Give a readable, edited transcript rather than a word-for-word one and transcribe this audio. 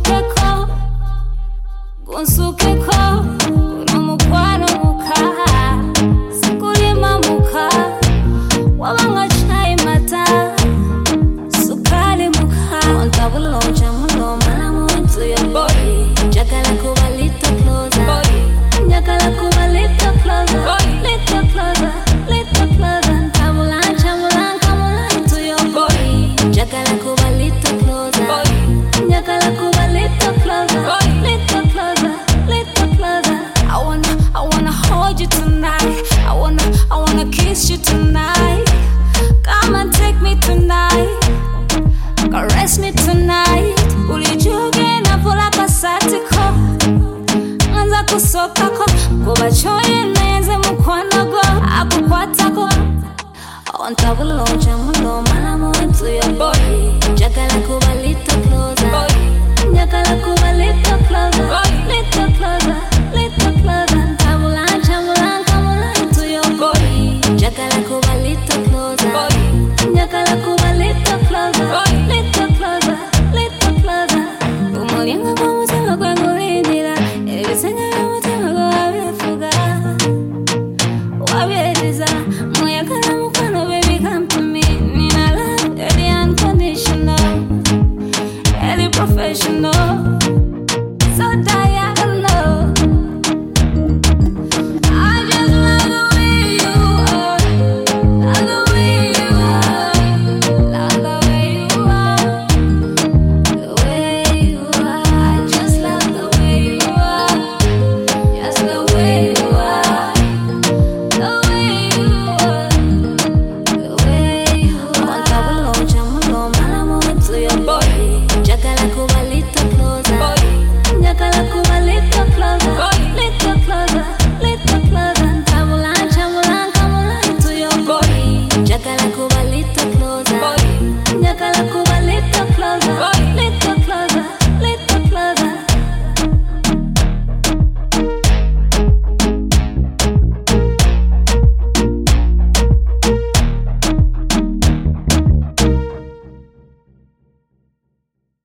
Gunsukeko unomukwano muka Sikulima muka Wabanga chai mata Sukali muka Ontabulo jamulo Manamu into your body Jakala kuba little closer Jakala kuba little closer Little closer, little closer Tabulan, chamulan, kamulan into your body Jakala kuba little closer Jakala kuba little closer Little closer, little closer I wanna hold you tonight I wanna kiss you tonight Come and take me tonight Caress me tonight Ulijuge na pula pasatiko Anza kusokako Kuba choye neze mkwanago Apu kwatako Ontabulo jamulo Manamu into your body